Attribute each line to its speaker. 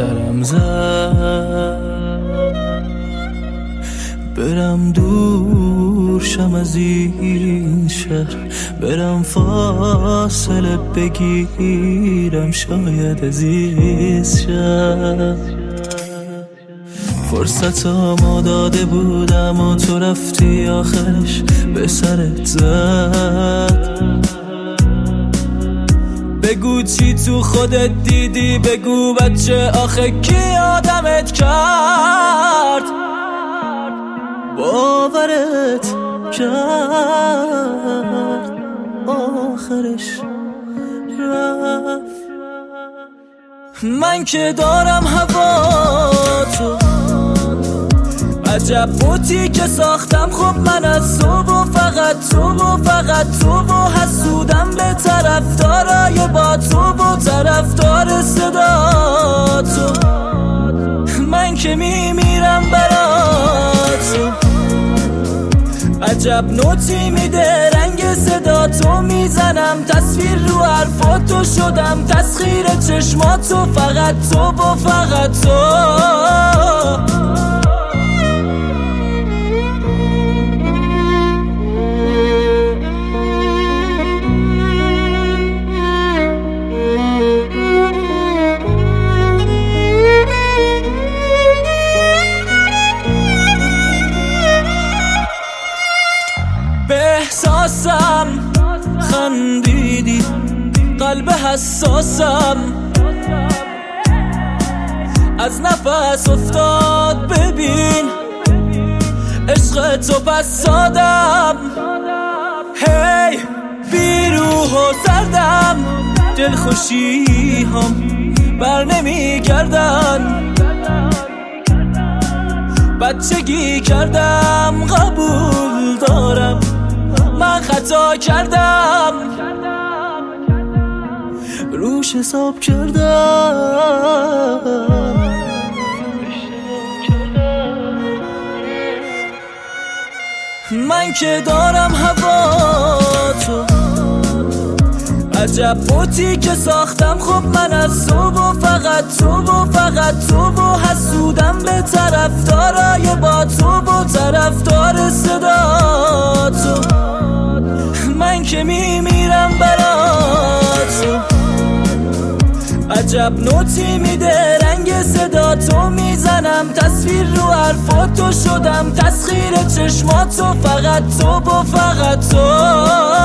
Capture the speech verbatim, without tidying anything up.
Speaker 1: سرم زد برم دور شم از این شهر، برم فاصله بگیرم شاید عزیز شم. فرصتامو داده بودم و تو رفتی آخرش به سرت زد. بگو چی تو خودت دیدی، بگو بچه آخه کی آدمت کرد، باورت کرد آخرش رفت. من که دارم هوا تو، عجب بوتی که ساختم خب من از تو و فقط تو و فقط تو و حسودم به طرفدارای با تو و طرفدار صدا تو. من که میمیرم برات تو، عجب نوتی میده رنگ صدا تو، میزنم تصویر رو حرفاتو، شدم تسخیر چشماتو، فقط تو و فقط تو. به احساسم خندیدی، قلب حساسم از نفس افتاد، ببین عشق تو پس سادم. هی بیروح و سردم، دلخوشی هم بر نمی گردن، بچگی کردم قبول دارم من خطا کردم، روش حساب کردم. من که دارم هوا تو، عجب بوتی که ساختم خب من از تو و فقط تو و فقط تو و حسودم به طرفدارای با تو و طرفدار صدا تو. من که میمیرم برات تو، عجب نوتی میده رنگ صدا تو، میزنم تصویر رو حرفاتو، شدم تسخیر چشماتو، فقط تو و فقط تو.